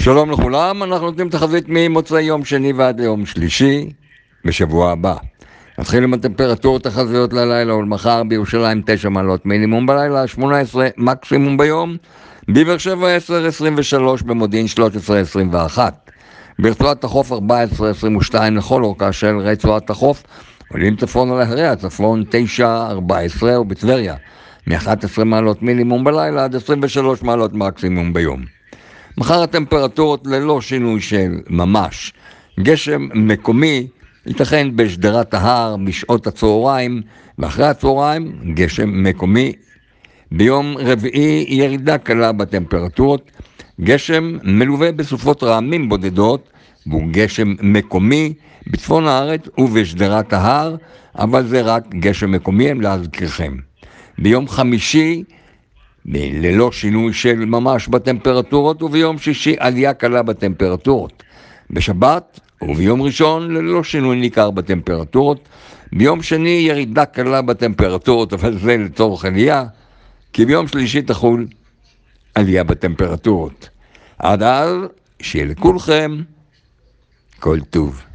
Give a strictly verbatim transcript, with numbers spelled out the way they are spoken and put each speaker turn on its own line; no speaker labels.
שלום לכולם, אנחנו נותנים תחזית ממוצאי יום שני ועד יום שלישי בשבוע הבא. נתחיל עם הטמפרטורות תחזיות ללילה ולמחר: בירושלים תשע מעלות מינימום בלילה, שמונה עשרה מקסימום ביום, בבאר שבע עשר עשרים ושלוש, במודיעין שלוש עשרה עשרים ואחת, ברצועת החוף ארבע עשרה עשרים ושתיים לכל אורכה של רצועת החוף, עולים צפון על ההרי הצפון תשע ארבע עשרה, ובטבריה מ-אחת עשרה מעלות מינימום בלילה עד עשרים ושלוש מעלות מקסימום ביום. מחר הטמפרטורות ללא שינוי של ממש. גשם מקומי ייתכן בשדרת ההר משעות הצהריים, ואחרי הצהריים גשם מקומי. ביום רביעי ירידה קלה בטמפרטורות, גשם מלווה בסופות רעמים בודדות, והוא גשם מקומי בצפון הארץ ובשדרת ההר, אבל זה רק גשם מקומי, להזכירכם. ביום חמישי ללא שינוי של ממש בטמפרטורות, וביום שישי עלייה קלה בטמפרטורות. בשבת וביום ראשון ללא שינוי ניכר בטמפרטורות. ביום שני ירידה קלה בטמפרטורות, אבל זה לצורך עלייה, כי ביום שלישי תחול עלייה בטמפרטורות. עד אז שיהיה לכולכם כל טוב.